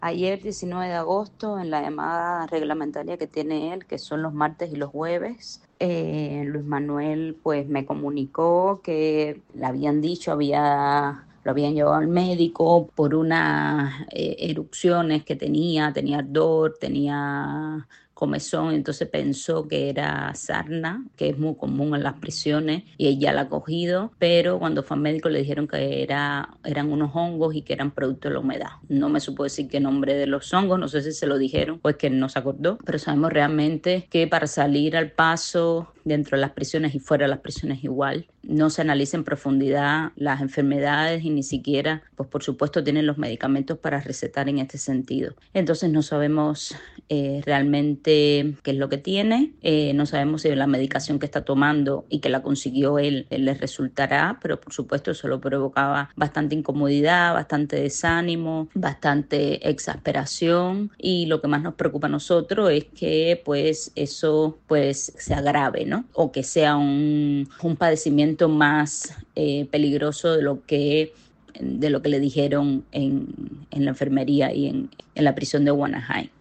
Ayer, 19 de agosto, en la llamada reglamentaria que tiene él, que son los martes y los jueves, Luis Manuel pues me comunicó que le habían dicho, lo habían llevado al médico por unas erupciones que tenía ardor, tenía comezón, entonces pensó que era sarna, que es muy común en las prisiones, y ella la ha cogido, pero cuando fue al médico le dijeron que eran unos hongos y que eran producto de la humedad. No me supo decir qué nombre de los hongos, no sé si se lo dijeron o es que no se acordó, pero sabemos realmente que para salir al paso dentro de las prisiones y fuera de las prisiones igual, no se analiza en profundidad las enfermedades y ni siquiera, pues por supuesto, tienen los medicamentos para recetar en este sentido. Entonces no sabemos realmente qué es lo que tiene, no sabemos si la medicación que está tomando y que la consiguió él le resultará, pero por supuesto eso lo provocaba bastante incomodidad, bastante desánimo, bastante exasperación, y lo que más nos preocupa a nosotros es que pues eso pues se agrave, ¿no? O que sea un padecimiento más peligroso de lo que le dijeron en la enfermería y en la prisión de Guanajay.